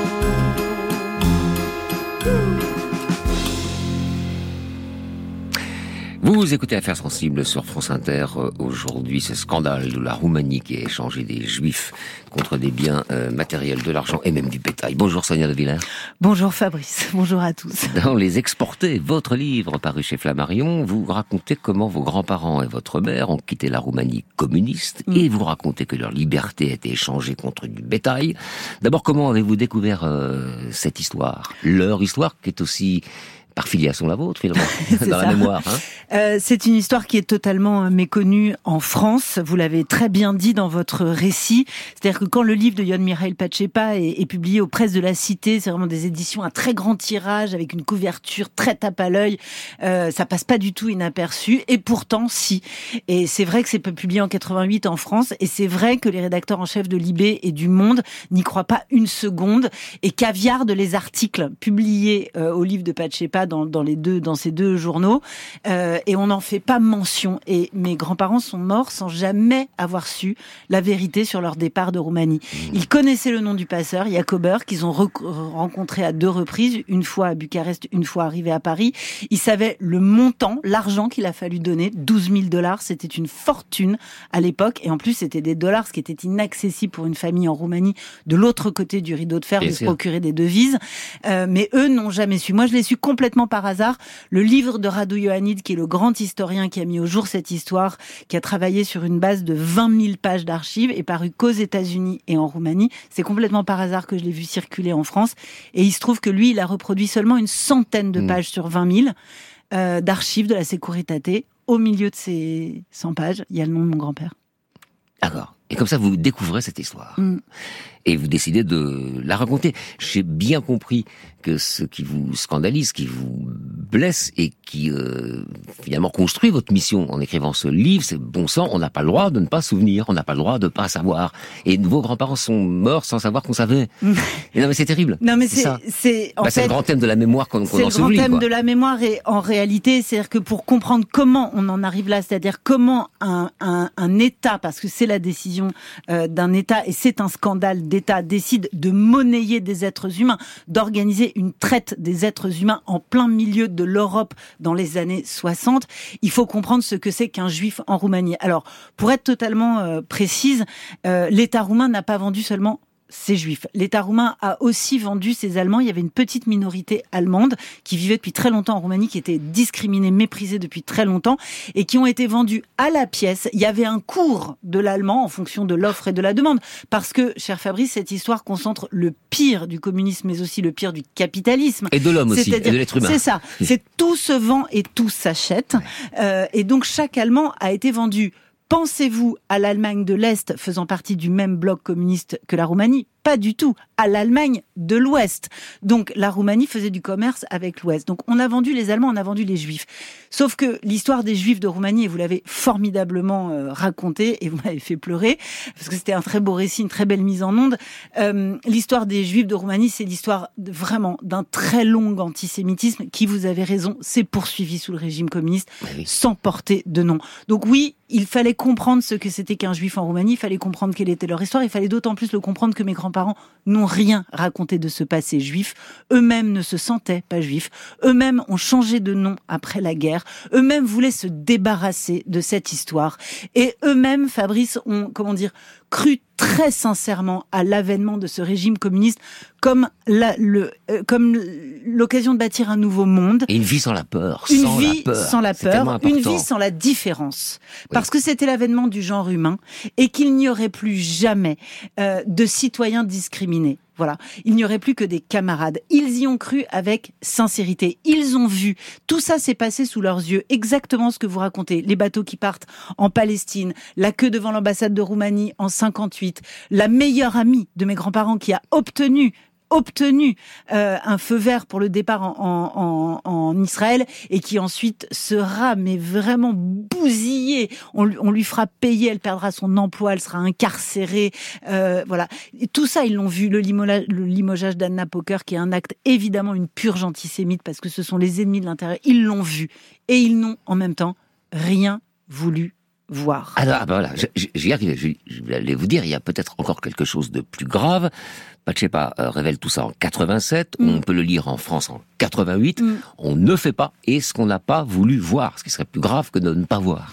B: Vous écoutez Affaires sensibles sur France Inter. Aujourd'hui, ce scandale de la Roumanie qui a échangé des Juifs contre des biens euh, matériels, de l'argent et même du bétail. Bonjour Sonia De Villers.
N: Bonjour Fabrice, bonjour à tous.
B: Dans Les Exportés, votre livre paru chez Flammarion, vous racontez comment vos grands-parents et votre mère ont quitté la Roumanie communiste mmh. et vous racontez que leur liberté a été échangée contre du bétail. D'abord, comment avez-vous découvert euh, cette histoire ? Leur histoire qui est aussi... par filiation la vôtre, finalement, dans
N: ça.
B: La mémoire. Hein
N: euh, c'est une histoire qui est totalement méconnue en France. Vous l'avez très bien dit dans votre récit. C'est-à-dire que quand le livre de Ion Mihail Pacepa est, est publié aux presses de la Cité, c'est vraiment des éditions à très grand tirage, avec une couverture très tape à l'œil. Euh, ça passe pas du tout inaperçu. Et pourtant, si. Et c'est vrai que c'est publié en quatre-vingt-huit en France. Et c'est vrai que les rédacteurs en chef de Libé et du Monde n'y croient pas une seconde et caviardent les articles publiés euh, au livre de Pacepa Dans, dans les deux, dans ces deux journaux, euh, et on n'en fait pas mention. Et mes grands-parents sont morts sans jamais avoir su la vérité sur leur départ de Roumanie. Ils connaissaient le nom du passeur, Jacober, qu'ils ont re- rencontré à deux reprises, une fois à Bucarest, une fois arrivé à Paris. Ils savaient le montant, l'argent qu'il a fallu donner, douze mille dollars, c'était une fortune à l'époque, et en plus c'était des dollars, ce qui était inaccessible pour une famille en Roumanie, de l'autre côté du rideau de fer, Bien de sûr. se procurer des devises. Euh, mais eux n'ont jamais su. Moi, je l'ai su complètement par hasard. Le livre de Radu Ioannid, qui est le grand historien qui a mis au jour cette histoire, qui a travaillé sur une base de vingt mille pages d'archives, est paru qu'aux États-Unis et en Roumanie. C'est complètement par hasard que je l'ai vu circuler en France. Et il se trouve que lui, il a reproduit seulement une centaine de pages mmh. sur vingt mille euh, d'archives de la Securitate. Au milieu de ces cent pages, il y a le nom de mon grand-père.
B: D'accord. Et comme ça, vous découvrez cette histoire.
N: Mmh.
B: Et vous décidez de la raconter. J'ai bien compris que ce qui vous scandalise, qui vous blesse et qui euh, finalement construit votre mission en écrivant ce livre, c'est bon sang, on n'a pas le droit de ne pas souvenir, on n'a pas le droit de ne pas savoir. Et vos grands-parents sont morts sans savoir qu'on savait. Et non mais c'est terrible.
N: Non mais
B: c'est
N: c'est
B: ça.
N: c'est en
B: bah,
N: fait,
B: c'est le grand thème de la mémoire qu'on, qu'on
N: c'est
B: en
N: le grand
B: s'oublie,
N: thème
B: quoi.
N: de la mémoire et en réalité, c'est-à-dire que pour comprendre comment on en arrive là, c'est-à-dire comment un un, un État, parce que c'est la décision euh, d'un État et c'est un scandale d'État, décide de monnayer des êtres humains, d'organiser une traite des êtres humains en plein milieu de l'Europe dans les années soixante, il faut comprendre ce que c'est qu'un juif en Roumanie. Alors, pour être totalement euh, précise, euh, l'État roumain n'a pas vendu seulement ces juifs. L'État roumain a aussi vendu ces Allemands. Il y avait une petite minorité allemande qui vivait depuis très longtemps en Roumanie, qui était discriminée, méprisée depuis très longtemps et qui ont été vendus à la pièce. Il y avait un cours de l'allemand en fonction de l'offre et de la demande. Parce que, cher Fabrice, cette histoire concentre le pire du communisme, mais aussi le pire du capitalisme.
B: Et de l'homme aussi,
N: C'est-à-dire,
B: et de l'être humain.
N: C'est ça. C'est tout se vend et tout s'achète. Euh, et donc, chaque Allemand a été vendu. Pensez-vous à l'Allemagne de l'Est faisant partie du même bloc communiste que la Roumanie ? Pas du tout. À l'Allemagne de l'Ouest. Donc la Roumanie faisait du commerce avec l'Ouest. Donc on a vendu les Allemands, on a vendu les Juifs. Sauf que l'histoire des Juifs de Roumanie, et vous l'avez formidablement euh, raconté, et vous m'avez fait pleurer, parce que c'était un très beau récit, une très belle mise en onde. Euh, l'histoire des Juifs de Roumanie, c'est l'histoire de, vraiment d'un très long antisémitisme qui, vous avez raison, s'est poursuivi sous le régime communiste, oui. sans porter de nom. Donc oui, il fallait comprendre ce que c'était qu'un Juif en Roumanie, il fallait comprendre quelle était leur histoire, il fallait d'autant plus le comprendre que mes grands-parents n'ont rien raconté de ce passé juif. Eux-mêmes ne se sentaient pas juifs. Eux-mêmes ont changé de nom après la guerre. Eux-mêmes voulaient se débarrasser de cette histoire. Et eux-mêmes, Fabrice, ont, comment dire, cru très sincèrement à l'avènement de ce régime communiste comme la, le, euh, comme l'occasion de bâtir un nouveau monde.
B: Et une vie sans la peur.
N: Une
B: sans
N: vie
B: la peur.
N: sans la
B: C'est
N: peur. Une vie sans la différence. Oui. Parce que c'était l'avènement du genre humain et qu'il n'y aurait plus jamais euh, de citoyens discriminés. Voilà. Il n'y aurait plus que des camarades. Ils y ont cru avec sincérité. Ils ont vu. Tout ça s'est passé sous leurs yeux. Exactement ce que vous racontez. Les bateaux qui partent en Palestine, la queue devant l'ambassade de Roumanie en cinquante-huit, la meilleure amie de mes grands-parents qui a obtenu obtenu euh, un feu vert pour le départ en, en, en, en Israël et qui ensuite sera mais vraiment bousillée. On, on lui fera payer, elle perdra son emploi, elle sera incarcérée. Euh, voilà. Et tout ça, ils l'ont vu. Le, limola, le limogeage d'Anna Poker, qui est un acte, évidemment, une purge antisémite parce que ce sont les ennemis de l'intérieur. Ils l'ont vu. Et ils n'ont, en même temps, rien voulu voir.
B: Alors, ah ben voilà, j'y arrive. Je, je vais aller vous dire, il y a peut-être encore quelque chose de plus grave. Pachepa euh, révèle tout ça en quatre-vingt-sept. Mm. On peut le lire en France en quatre-vingt-huit. Mm. On ne fait pas et ce qu'on n'a pas voulu voir, ce qui serait plus grave que de ne pas voir.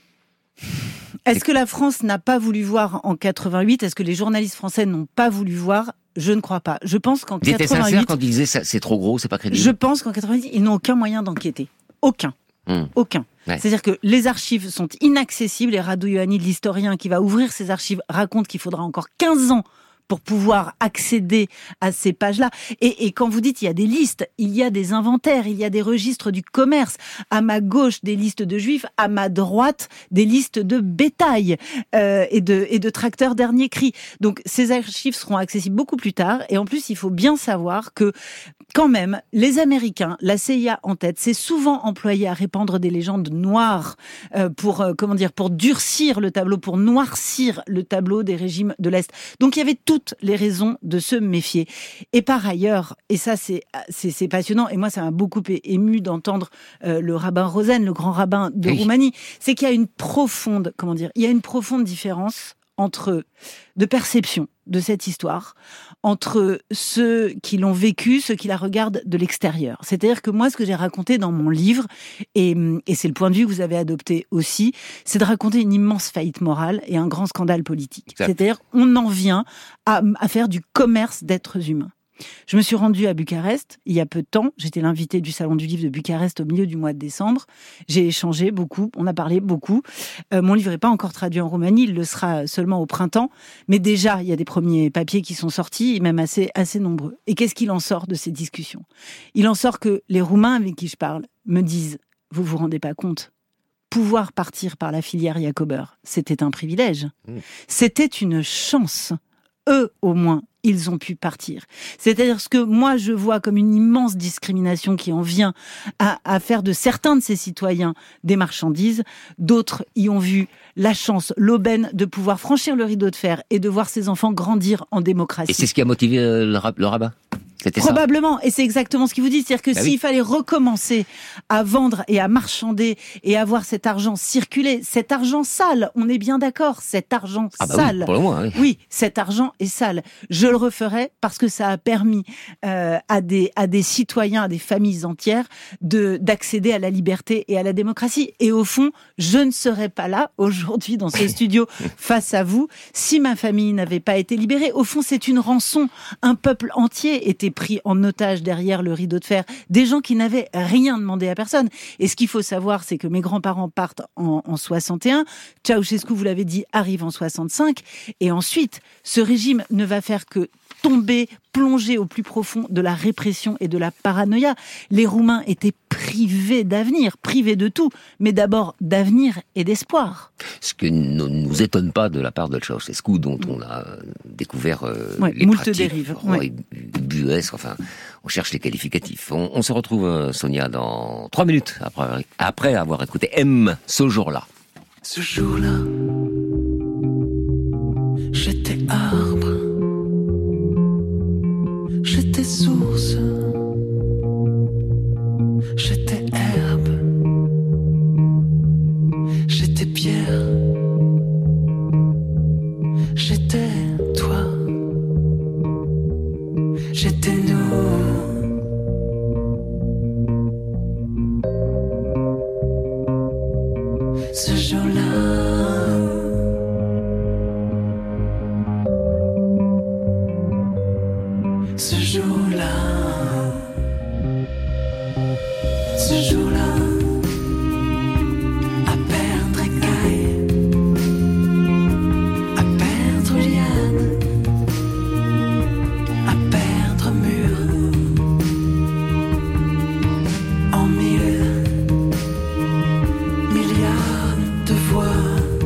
N: Est-ce que la France n'a pas voulu voir en quatre-vingt-huit ? Est-ce que les journalistes français n'ont pas voulu voir ? Je ne crois pas. Je pense qu'en
B: ils
N: quatre-vingt-huit...
B: étaient sincères quand ils disaient c'est trop gros, c'est pas crédible.
N: Je pense qu'en quatre-vingt-huit, ils n'ont aucun moyen d'enquêter. Aucun. Mmh. Aucun. Ouais. C'est-à-dire que les archives sont inaccessibles et Radu Ioannid, l'historien qui va ouvrir ces archives, raconte qu'il faudra encore quinze ans pour pouvoir accéder à ces pages-là. Et, et quand vous dites il y a des listes, il y a des inventaires, il y a des registres du commerce. À ma gauche, des listes de juifs, à ma droite, des listes de bétail euh, et, de, et de tracteurs dernier cri. Donc ces archives seront accessibles beaucoup plus tard. Et en plus, il faut bien savoir que quand même, les Américains, la C I A en tête, s'est souvent employé à répandre des légendes noires euh, pour, euh, comment dire, pour durcir le tableau, pour noircir le tableau des régimes de l'Est. Donc il y avait toutes les raisons de se méfier. Et par ailleurs, et ça c'est, c'est, c'est passionnant, et moi ça m'a beaucoup ému d'entendre euh, le rabbin Rosen, le grand rabbin de oui. Roumanie, c'est qu'il y a une profonde, comment dire, il y a une profonde différence entre de perception de cette histoire entre ceux qui l'ont vécu, ceux qui la regardent de l'extérieur. C'est-à-dire que moi, ce que j'ai raconté dans mon livre, et, et c'est le point de vue que vous avez adopté aussi, c'est de raconter une immense faillite morale et un grand scandale politique. Exact. C'est-à-dire, on en vient à, à faire du commerce d'êtres humains. Je me suis rendue à Bucarest il y a peu de temps. J'étais l'invitée du Salon du Livre de Bucarest au milieu du mois de décembre. J'ai échangé beaucoup, on a parlé beaucoup. Euh, mon livre n'est pas encore traduit en Roumanie, il le sera seulement au printemps. Mais déjà, il y a des premiers papiers qui sont sortis, même assez, assez nombreux. Et qu'est-ce qu'il en sort de ces discussions ? Il en sort que les Roumains avec qui je parle me disent « Vous vous rendez pas compte ? Pouvoir partir par la filière Jacober, c'était un privilège. Mmh. C'était une chance. Eux, au moins, ils ont pu partir. C'est-à-dire ce que moi, je vois comme une immense discrimination qui en vient à, à faire de certains de ces citoyens des marchandises. D'autres y ont vu la chance, l'aubaine de pouvoir franchir le rideau de fer et de voir ses enfants grandir en démocratie.
B: Et c'est ce qui a motivé le, rab- le rabbin ? C'était
N: Probablement,
B: ça.
N: Et c'est exactement ce qu'il vous dit, c'est-à-dire que bah s'il oui. fallait recommencer à vendre et à marchander et à voir cet argent circuler, cet argent sale, on est bien d'accord, cet argent
B: ah bah
N: sale.
B: Oui, pour le moins, oui.
N: oui, cet argent est sale. Je le referai parce que ça a permis euh, à des à des citoyens, à des familles entières de d'accéder à la liberté et à la démocratie. Et au fond, je ne serais pas là aujourd'hui dans ce studio face à vous si ma famille n'avait pas été libérée. Au fond, c'est une rançon. Un peuple entier était pris en otage derrière le rideau de fer, des gens qui n'avaient rien demandé à personne. Et ce qu'il faut savoir, c'est que mes grands-parents partent en, en soixante et un, Ceausescu, vous l'avez dit, arrive en soixante-cinq, et ensuite, ce régime ne va faire que tomber, plonger au plus profond de la répression et de la paranoïa. Les Roumains étaient privés d'avenir, privés de tout, mais d'abord d'avenir et d'espoir.
B: Ce qui ne nous étonne pas de la part de Ceausescu, dont on a découvert euh,
N: ouais,
B: les
N: moult
B: pratiques
N: dérives, ouais.
B: buesques, enfin, on cherche les qualificatifs. On, on se retrouve, euh, Sonia, dans trois minutes, après, après avoir écouté M, ce jour-là.
O: Ce jour-là, j'étais arbre, j'étais source, j'étais herbe, j'étais pierre, j'étais toi, j'étais nous. Ce jour-là, ce jour-là, ce jour-là, à perdre écaille, à perdre liane, à perdre mur, en mille milliards de voix.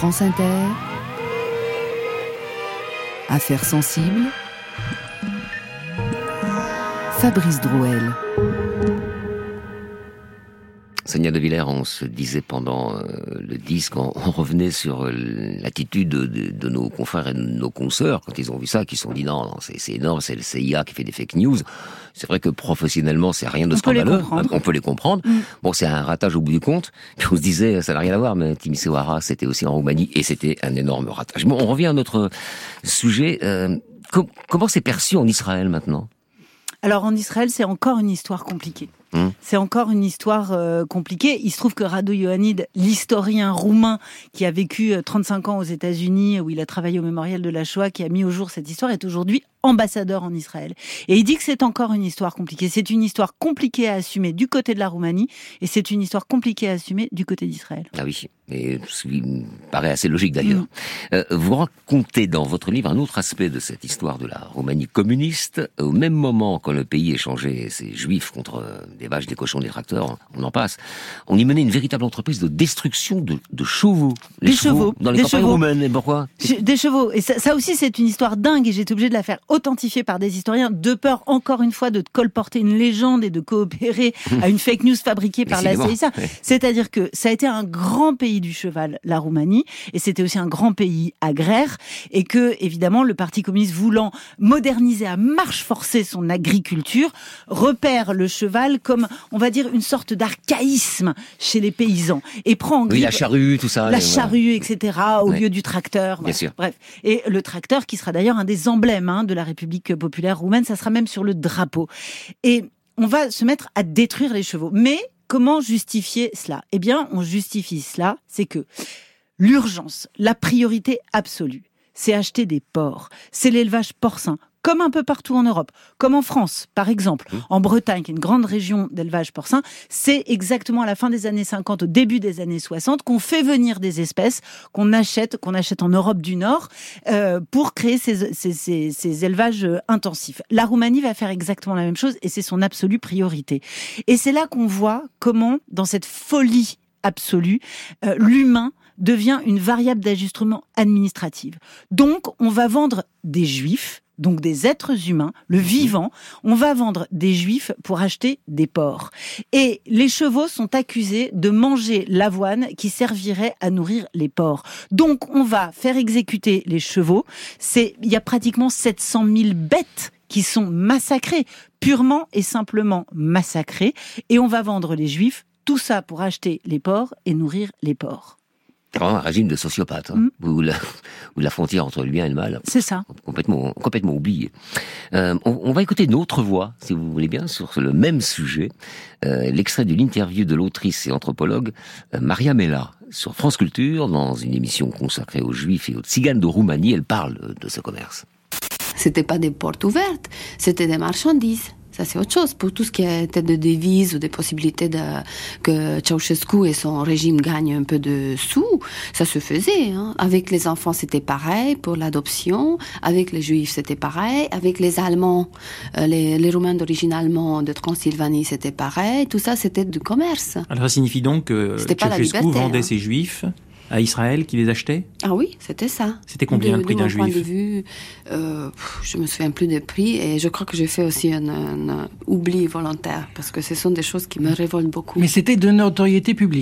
A: France Inter, Affaires sensibles, Fabrice Drouel.
B: Sonia De Villers, on se disait pendant euh, le disque, on, on revenait sur euh, l'attitude de, de, de nos confrères et de nos consoeurs quand ils ont vu ça, qui se sont dit non, non c'est, c'est énorme, c'est le C I A qui fait des fake news. C'est vrai que professionnellement, c'est rien de
N: on
B: scandaleux.
N: Peut on
B: peut les comprendre. Mm. Bon, c'est un ratage au bout du compte. Puis on se disait, ça n'a rien à voir, mais Timisoara, c'était aussi en Roumanie et c'était un énorme ratage. Bon, on revient à notre sujet. Euh, com- comment c'est perçu en Israël maintenant ?
N: Alors en Israël, c'est encore une histoire compliquée. Mmh. C'est encore une histoire euh, compliquée. Il se trouve que Radu Ioannid, l'historien roumain qui a vécu trente-cinq ans aux États-Unis, où il a travaillé au mémorial de la Shoah, qui a mis au jour cette histoire, est aujourd'hui ambassadeur en Israël. Et il dit que c'est encore une histoire compliquée. C'est une histoire compliquée à assumer du côté de la Roumanie, et c'est une histoire compliquée à assumer du côté d'Israël.
B: Ah oui, et ce qui me paraît assez logique d'ailleurs. Mmh. Euh, vous racontez dans votre livre un autre aspect de cette histoire de la Roumanie communiste. Au même moment, quand le pays échangeait ses juifs contre des vaches, des cochons, des tracteurs, on en passe, on y menait une véritable entreprise de destruction de, de chevaux. Les
N: des chevaux,
B: chevaux dans les
N: des
B: campagnes
N: chevaux.
B: roumaines. Et pourquoi ?
N: Des chevaux. Et ça, ça aussi, c'est une histoire dingue, et j'ai été obligée de la faire authentifier par des historiens, de peur, encore une fois, de colporter une légende et de coopérer à une fake news fabriquée par la C I A. Ouais. C'est-à-dire que ça a été un grand pays du cheval, la Roumanie, et c'était aussi un grand pays agraire, et que, évidemment, le Parti communiste, voulant moderniser à marche forcée son agriculture, repère le cheval comme, on va dire, une sorte d'archaïsme chez les paysans, et prend en grippe...
B: Oui, la charrue, tout ça.
N: La charrue, et cetera, au
B: ouais.
N: lieu du tracteur.
B: Bien
N: bref,
B: sûr.
N: Bref. Et le tracteur, qui sera d'ailleurs un des emblèmes hein, de la République populaire roumaine, ça sera même sur le drapeau. Et on va se mettre à détruire les chevaux. Mais comment justifier cela ? Eh bien, on justifie cela, c'est que l'urgence, la priorité absolue, c'est acheter des porcs, c'est l'élevage porcin, comme un peu partout en Europe, comme en France, par exemple, mmh. en Bretagne, qui est une grande région d'élevage porcin, c'est exactement à la fin des années cinquante, au début des années soixante, qu'on fait venir des espèces qu'on achète, qu'on achète en Europe du Nord, euh, pour créer ces, ces, ces, ces élevages intensifs. La Roumanie va faire exactement la même chose, et c'est son absolue priorité. Et c'est là qu'on voit comment, dans cette folie absolue, euh, l'humain devient une variable d'ajustement administrative. Donc, on va vendre des juifs, donc des êtres humains, le vivant, on va vendre des juifs pour acheter des porcs. Et les chevaux sont accusés de manger l'avoine qui servirait à nourrir les porcs. Donc on va faire exécuter les chevaux. C'est, il y a pratiquement sept cent mille bêtes qui sont massacrées, purement et simplement massacrées. Et on va vendre les juifs, tout ça pour acheter les porcs et nourrir les porcs.
B: C'est vraiment un régime de sociopathe, hein, mmh. où, la, où la frontière entre le bien et le mal,
N: c'est ça,
B: complètement, complètement oubliée. Euh, on, on va écouter une autre voix, si vous voulez bien, sur le même sujet, euh, l'extrait de l'interview de l'autrice et anthropologue euh, Maria Mela sur France Culture, dans une émission consacrée aux Juifs et aux Tziganes de Roumanie. Elle parle de ce commerce.
P: C'était pas des portes ouvertes, c'était des marchandises. Ça, c'est autre chose. Pour tout ce qui était de devises ou des possibilités de, que Ceausescu et son régime gagnent un peu de sous, ça se faisait. Hein. Avec les enfants, c'était pareil pour l'adoption. Avec les Juifs, c'était pareil. Avec les Allemands, euh, les, les Roumains d'origine allemande de Transylvanie, c'était pareil. Tout ça, c'était du commerce.
L: Alors, ça signifie donc que Ceausescu vendait
P: hein.
L: ses Juifs à Israël qui les achetait ?
P: Ah oui, c'était ça.
L: C'était combien
P: de,
L: le prix
P: de
L: d'un
P: mon
L: juif ?
P: point de vue, euh, je me souviens plus des prix, et je crois que j'ai fait aussi un, un, un oubli volontaire, parce que ce sont des choses qui me révoltent beaucoup.
Q: Mais c'était de notoriété publique ?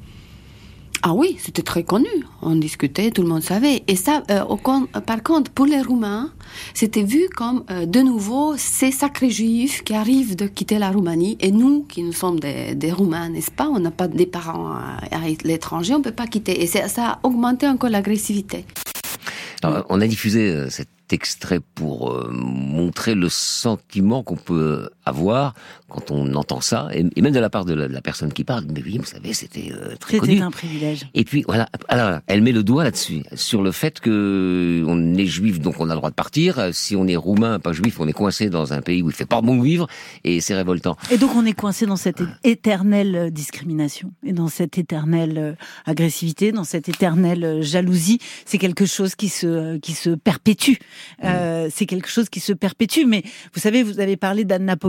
P: Ah oui, c'était très connu. On discutait, tout le monde savait. Et ça, euh, au, par contre, pour les Roumains, c'était vu comme, euh, de nouveau, ces sacrés Juifs qui arrivent de quitter la Roumanie. Et nous, qui nous sommes des, des Roumains, n'est-ce pas ? On n'a pas des parents à, à l'étranger, on ne peut pas quitter. Et ça, ça a augmenté encore l'agressivité.
B: Alors, on a diffusé euh, cet extrait pour euh, montrer le sentiment qu'on peut avoir quand on entend ça, et, et même de la part de la, de la personne qui parle. Mais oui, vous savez, c'était euh, très
N: c'était
B: connu.
N: C'était un privilège.
B: Et puis voilà, alors elle met le doigt là-dessus, sur le fait que on est juif, donc on a le droit de partir. Si on est roumain, pas juif, on est coincé dans un pays où il fait pas bon vivre, et c'est révoltant.
N: Et donc on est coincé dans cette éternelle discrimination, et dans cette éternelle agressivité, dans cette éternelle jalousie. C'est quelque chose qui se qui se perpétue. Euh, mmh. C'est quelque chose qui se perpétue. Mais vous savez, vous avez parlé d'Anna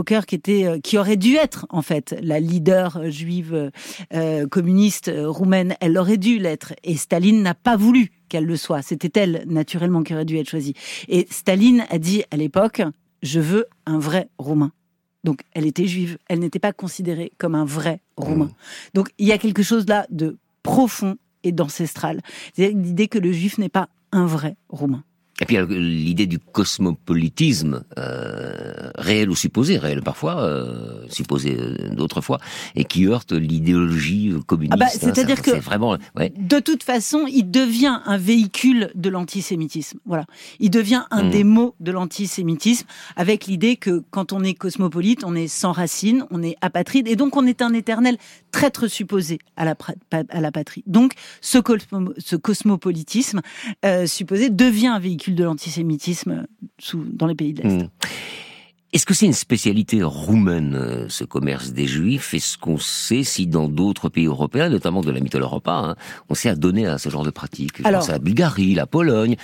N: Fokker, qui était, euh, qui aurait dû être en fait la leader euh, juive euh, communiste euh, roumaine, elle aurait dû l'être, et Staline n'a pas voulu qu'elle le soit. C'était elle naturellement qui aurait dû être choisie. Et Staline a dit à l'époque, je veux un vrai Roumain. Donc elle était juive, elle n'était pas considérée comme un vrai Roumain. Donc il y a quelque chose là de profond et d'ancestral. C'est l'idée que le juif n'est pas un vrai Roumain.
B: Et puis l'idée du cosmopolitisme, euh, réel ou supposé, réel parfois, euh, supposé d'autres fois, et qui heurte l'idéologie communiste.
N: Ah bah, c'est-à-dire
B: hein,
N: que,
B: c'est vraiment, ouais.
N: de toute façon, il devient un véhicule de l'antisémitisme. Voilà, il devient un mmh. des mots de l'antisémitisme, avec l'idée que quand on est cosmopolite, on est sans racines, on est apatride, et donc on est un éternel traître supposé à la, à la patrie. Donc ce, cosmo, ce cosmopolitisme euh, supposé devient un véhicule de l'antisémitisme sous, dans les pays de l'Est. Mmh.
B: Est-ce que c'est une spécialité roumaine, ce commerce des Juifs? Est-ce qu'on sait si dans d'autres pays européens, notamment de la Mitteleuropa, hein, on s'est adonné à ce genre de pratique? Je
N: Alors,
B: pense à la Bulgarie, la Pologne,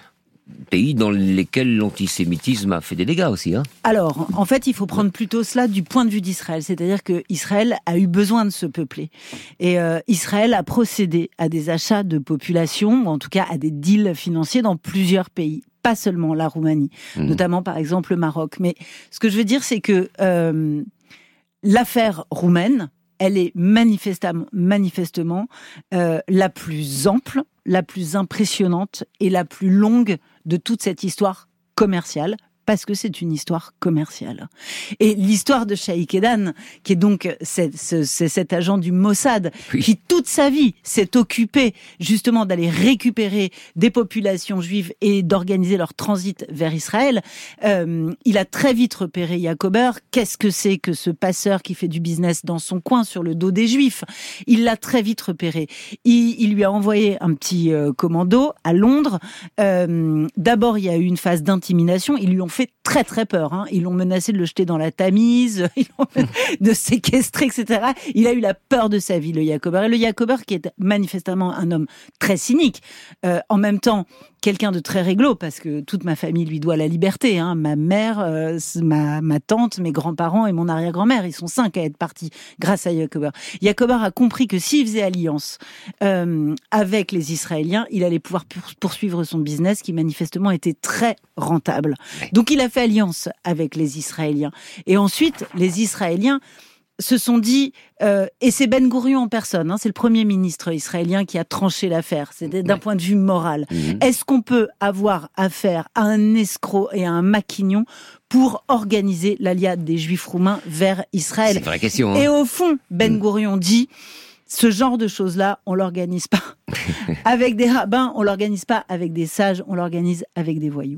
B: pays dans lesquels l'antisémitisme a fait des dégâts aussi. Hein.
N: Alors, en fait, il faut prendre plutôt cela du point de vue d'Israël. C'est-à-dire que Israël a eu besoin de se peupler. Et euh, Israël a procédé à des achats de population, ou en tout cas à des deals financiers dans plusieurs pays. Pas seulement la Roumanie, mmh. notamment par exemple le Maroc. Mais ce que je veux dire, c'est que euh, l'affaire roumaine, elle est manifestement, manifestement euh, la plus ample, la plus impressionnante et la plus longue de toute cette histoire commerciale, parce que c'est une histoire commerciale. Et l'histoire de Shaikh Edan, qui est donc c'est, c'est, c'est cet agent du Mossad, oui. qui toute sa vie s'est occupé justement d'aller récupérer des populations juives et d'organiser leur transit vers Israël, euh, il a très vite repéré Jacober. Qu'est-ce que c'est que ce passeur qui fait du business dans son coin sur le dos des Juifs? Il l'a très vite repéré. Il, il lui a envoyé un petit euh, commando à Londres. Euh, d'abord, il y a eu une phase d'intimidation. Ils lui ont fait très très peur. Hein. Ils l'ont menacé de le jeter dans la Tamise, ils l'ont de séquestrer, et cetera. Il a eu la peur de sa vie, le Jacober. Et le Jacober, qui est manifestement un homme très cynique, euh, en même temps quelqu'un de très réglo, parce que toute ma famille lui doit la liberté. Hein. Ma mère, euh, ma, ma tante, mes grands-parents et mon arrière-grand-mère, ils sont cinq à être partis grâce à Jacober. Jacober a compris que s'il faisait alliance euh, avec les Israéliens, il allait pouvoir poursuivre son business qui manifestement était très rentable. Donc il a fait alliance avec les Israéliens. Et ensuite, les Israéliens se sont dit, euh, et c'est Ben Gourion en personne, hein, c'est le premier ministre israélien qui a tranché l'affaire, c'est d'un ouais. point de vue moral. Mmh. Est-ce qu'on peut avoir affaire à un escroc et à un maquignon pour organiser l'alliade des Juifs roumains vers Israël?
B: C'est une vraie question. Hein.
N: Et au fond, Ben mmh. Gourion dit, ce genre de choses-là, on l'organise pas avec des rabbins, on l'organise pas avec des sages, on l'organise avec des voyous.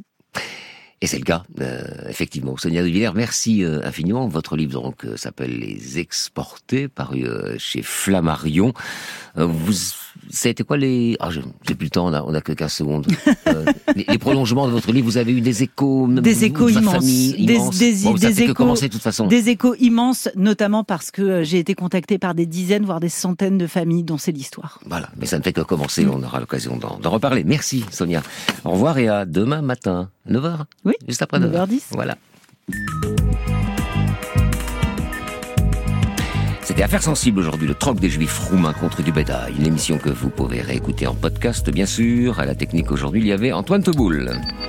B: Et c'est le cas, euh, effectivement. Sonia de Villers, merci euh, infiniment. Votre livre donc euh, s'appelle Les Exportés, paru euh, chez Flammarion. Euh, vous, ça a été quoi les... Ah, j'ai plus le temps, on a, on a que quinze secondes. Euh, les, les prolongements de votre livre, vous avez eu des échos...
N: Des échos immenses. Famille, immenses. Des, des,
B: bon,
N: des échos,
B: que commencer, de toute façon.
N: Des échos immenses, notamment parce que j'ai été contactée par des dizaines, voire des centaines de familles dont c'est l'histoire.
B: Voilà, mais ça ne fait que commencer, on aura l'occasion d'en, d'en reparler. Merci Sonia. Au revoir et à demain matin, neuf heures.
N: Oui,
B: juste après neuf heures
N: dix.
B: Voilà. C'était Affaires sensibles aujourd'hui, le troc des Juifs roumains contre du bétail. Une émission que vous pouvez réécouter en podcast, bien sûr. À la technique aujourd'hui, il y avait Antoine Teboul.